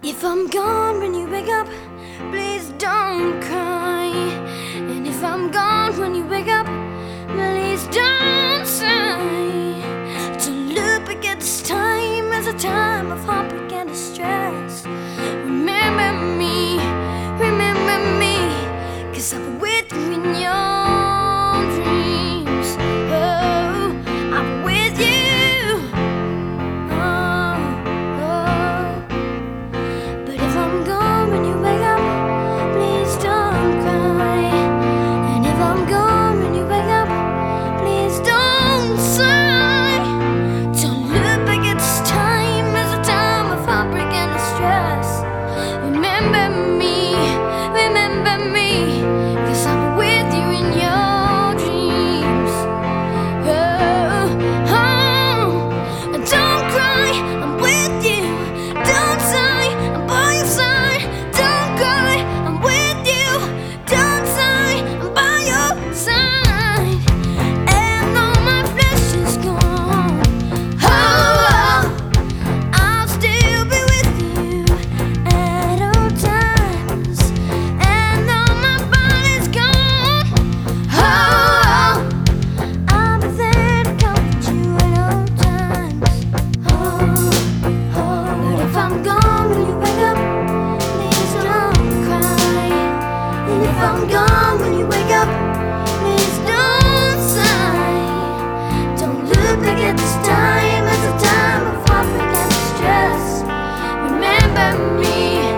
If I'm gone when you wake up, please don't cry. And if I'm gone when you wake up, please don't sigh. To look back at this time as a time of heartbreak and distress. Remember me, 'cause I'll be with you in your dreams. Oh, I'll be with you. Oh, oh. But if I'm gone when you wake up, please don't cry. And if I'm gone when you wake up, please don't sigh. Don't look back at this time as a time of heartbreak and distress. Remember me, 'cause I'm with you in your dreams. Oh, oh. Don't cry, I'm with you. Don't sigh, I'm by your side. Don't cry, I'm with you. Don't sigh, I'm by your side. And though my flesh is gone, oh, I'll still be with you at all times. And though my body's gone, oh, I'll be there to comfort you at all times. Oh, oh. But if I'm gone when you wake up, please don't cry. And if I'm gone when you wake up, please don't sigh. Don't look back at this time as a time of heartbreak and distress. Remember me,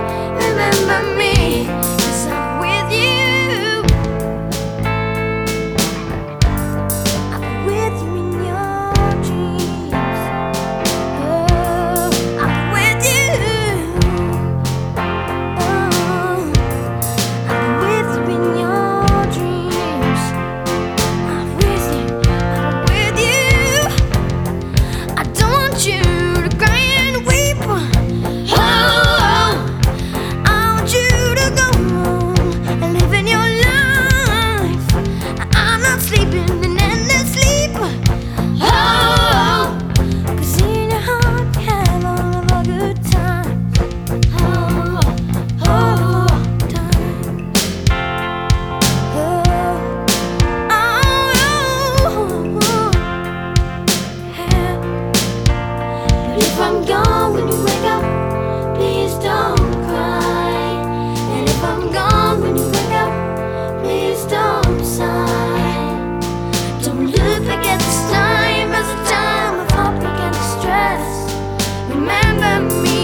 'cause I'm with you. I'll be with you in your dreams. Oh, I'll be with you. Oh, I'll be with you in your dreams. I'm with you. I'm with you. I don't want you to cry and weep. Oh, I want you to go on and live in your life. I'm not sleeping in endless sleep. Oh, 'cause in your heart we have all of our good times. Oh, oh, times. Oh, oh, yeah. But if I'm gone when you wake up, please don't cry. And if I'm gone when you wake up, please don't sigh. Don't look back at this time as a time of heartbreak and distress. Remember me,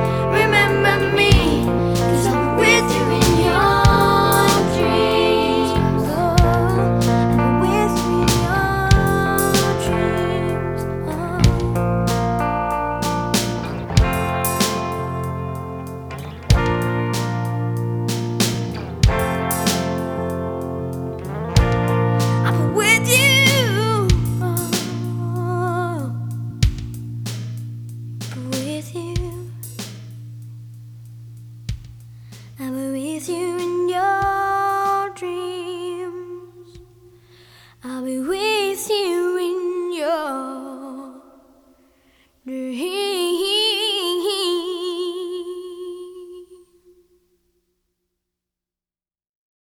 'cause I'm with you in your dreams. Oh, I'm with you in your dreams. I'll be with you. Oh, with you. I'll be with you in your dreams. I'll be with you.